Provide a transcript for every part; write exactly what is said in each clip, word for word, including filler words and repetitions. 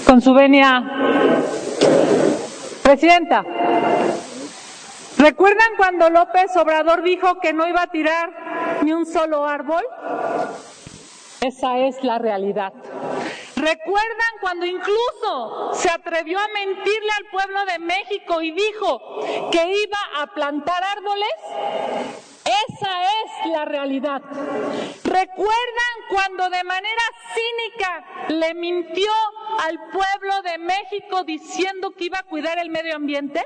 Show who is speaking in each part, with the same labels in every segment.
Speaker 1: Con su venia. Presidenta, ¿recuerdan cuando López Obrador dijo que no iba a tirar ni un solo árbol? Esa es la realidad. ¿Recuerdan cuando incluso se atrevió a mentirle al pueblo de México y dijo que iba a plantar árboles? Esa es la realidad. ¿Recuerdan cuando de manera cínica le mintió al pueblo de México diciendo que iba a cuidar el medio ambiente?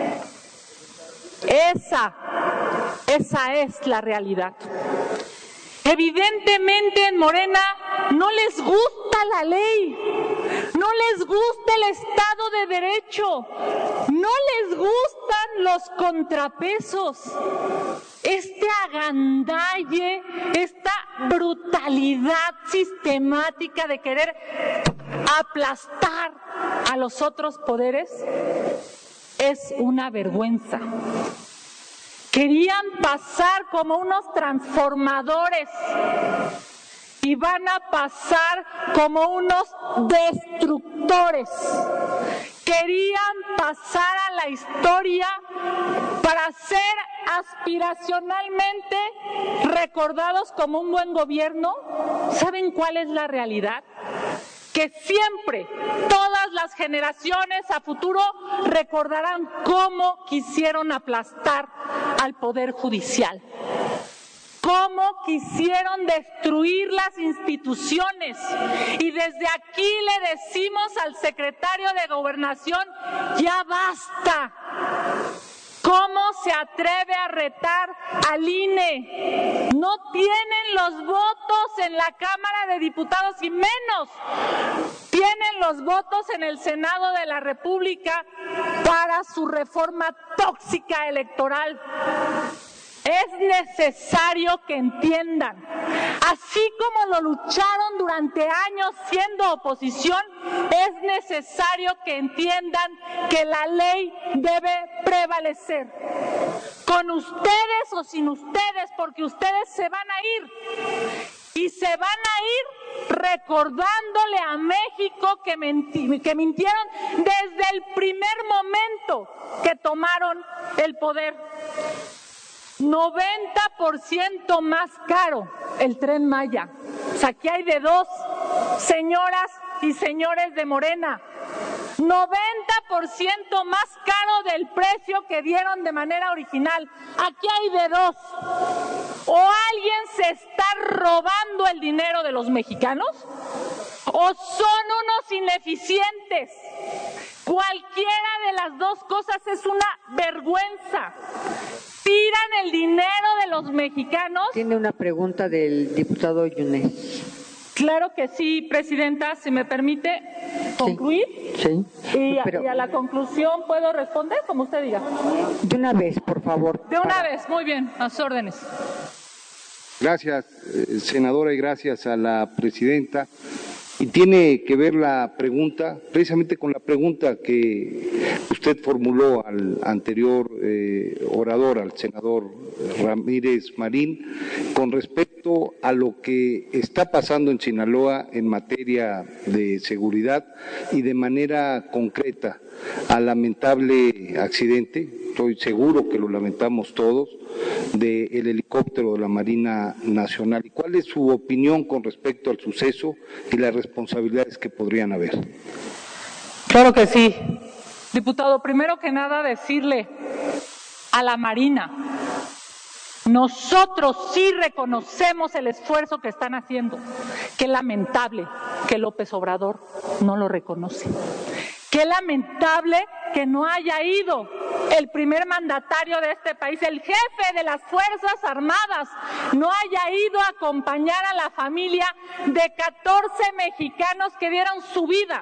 Speaker 1: Esa, esa es la realidad. Evidentemente en Morena no les gusta la ley, no les gusta el Estado de Derecho, no les gustan los contrapesos. Este agandalle, esta brutalidad sistemática de querer aplastar a los otros poderes es una vergüenza. Querían pasar como unos transformadores y van a pasar como unos destructores. Querían pasar a la historia para ser aspiracionalmente recordados como un buen gobierno. ¿Saben cuál es la realidad? Que siempre, todas las generaciones a futuro recordarán cómo quisieron aplastar al Poder Judicial, cómo quisieron destruir las instituciones. Y desde aquí le decimos al secretario de Gobernación, ya basta. ¿Cómo se atreve a retar al I N E? No tienen los votos en la Cámara de Diputados y menos tienen los votos en el Senado de la República para su reforma tóxica electoral. Es necesario que entiendan, así como lo lucharon durante años siendo oposición, es necesario que entiendan que la ley debe prevalecer. Con ustedes o sin ustedes, porque ustedes se van a ir. Y se van a ir recordándole a México que, menti- que mintieron desde el primer momento que tomaron el poder. noventa por ciento más caro el Tren Maya. O sea, aquí hay de dos, señoras y señores de Morena. noventa por ciento más caro del precio que dieron de manera original. Aquí hay de dos. O alguien se está robando el dinero de los mexicanos, o son unos ineficientes. Cualquiera de las dos cosas es una vergüenza. Tiran el dinero de los mexicanos.
Speaker 2: Tiene una pregunta del diputado Yunes.
Speaker 1: Claro que sí, Presidenta, si me permite concluir.
Speaker 2: Sí. sí
Speaker 1: y, a,
Speaker 2: pero...
Speaker 1: y a la conclusión puedo responder, como usted diga.
Speaker 2: De una vez, por favor.
Speaker 1: De una
Speaker 2: para...
Speaker 1: vez, muy bien, a sus órdenes.
Speaker 3: Gracias, eh, senadora, y gracias a la presidenta. Y tiene que ver la pregunta, precisamente con la pregunta que usted formuló al anterior eh, orador, al senador Ramírez Marín, con respecto a lo que está pasando en Sinaloa en materia de seguridad y de manera concreta al lamentable accidente, estoy seguro que lo lamentamos todos, del helicóptero de la Marina Nacional. ¿Y cuál es su opinión con respecto al suceso y las responsabilidades que podrían haber?
Speaker 1: Claro que sí. Diputado, primero que nada decirle a la Marina, nosotros sí reconocemos el esfuerzo que están haciendo. Qué lamentable que López Obrador no lo reconoce. Qué lamentable que no haya ido el primer mandatario de este país, el jefe de las Fuerzas Armadas, no haya ido a acompañar a la familia de catorce mexicanos que dieron su vida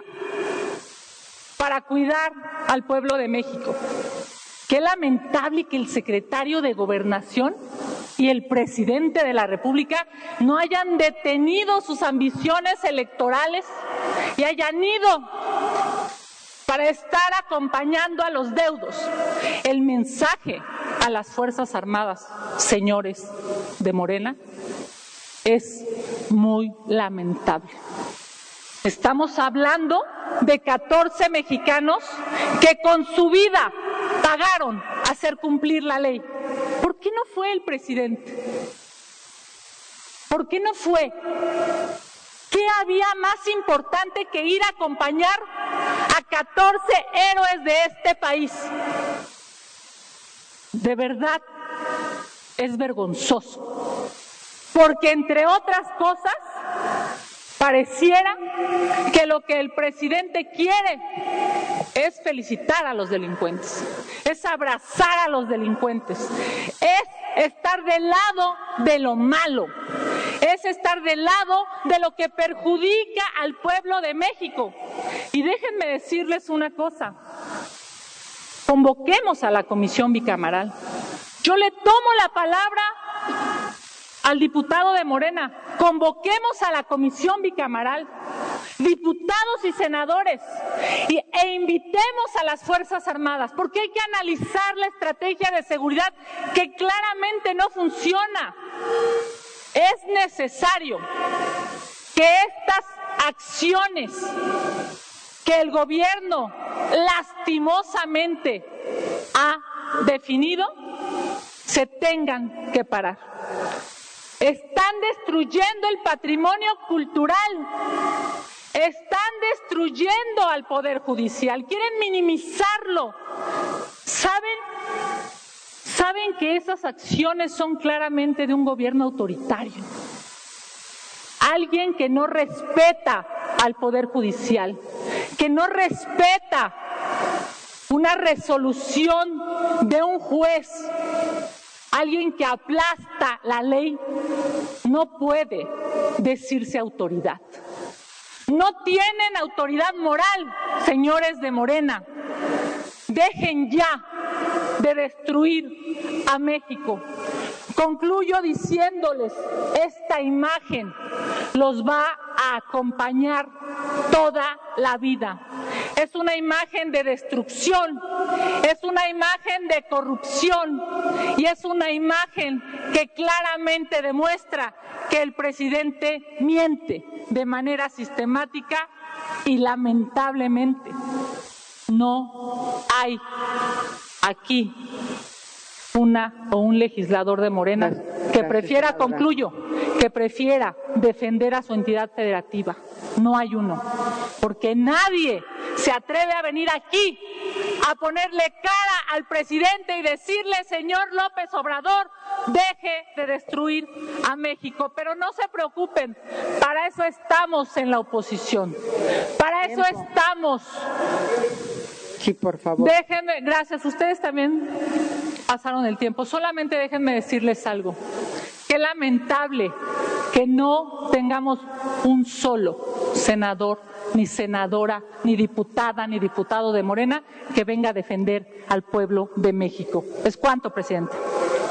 Speaker 1: para cuidar al pueblo de México. Qué lamentable que el secretario de Gobernación y el presidente de la República no hayan detenido sus ambiciones electorales y hayan ido para estar acompañando a los deudos. El mensaje a las Fuerzas Armadas, señores de Morena, es muy lamentable. Estamos hablando de catorce mexicanos que con su vida pagaron hacer cumplir la ley. ¿Por qué no fue el presidente? ¿Por qué no fue? ¿Qué había más importante que ir a acompañar a catorce héroes de este país? De verdad, es vergonzoso. Porque entre otras cosas, pareciera que lo que el presidente quiere es felicitar a los delincuentes, es abrazar a los delincuentes, es estar del lado de lo malo, es estar del lado de lo que perjudica al pueblo de México. Y déjenme decirles una cosa, convoquemos a la comisión bicameral. Yo le tomo la palabra al diputado de Morena, convoquemos a la comisión bicameral, diputados y senadores, y, e invitemos a las Fuerzas Armadas, porque hay que analizar la estrategia de seguridad que claramente no funciona. Es necesario que estas acciones que el gobierno lastimosamente ha definido se tengan que parar. Están destruyendo el patrimonio cultural, están destruyendo al Poder Judicial, quieren minimizarlo. ¿Saben? ¿Saben que esas acciones son claramente de un gobierno autoritario? Alguien que no respeta al Poder Judicial, que no respeta una resolución de un juez. Alguien que aplasta la ley no puede decirse autoridad. No tienen autoridad moral, señores de Morena. Dejen ya de destruir a México. Concluyo diciéndoles, esta imagen los va a acompañar toda la vida. Es una imagen de destrucción, es una imagen de corrupción y es una imagen que claramente demuestra que el presidente miente de manera sistemática y lamentablemente no hay aquí una o un legislador de Morena que prefiera, concluyo, que prefiera defender a su entidad federativa. No hay uno, porque nadie se atreve a venir aquí a ponerle cara al presidente y decirle, señor López Obrador, deje de destruir a México. Pero no se preocupen, para eso estamos en la oposición, para eso estamos.
Speaker 2: Sí, por favor.
Speaker 1: Déjenme, gracias, ustedes también pasaron el tiempo, solamente déjenme decirles algo. Qué lamentable que no tengamos un solo senador, ni senadora, ni diputada, ni diputado de Morena que venga a defender al pueblo de México. ¿Es cuánto, presidente?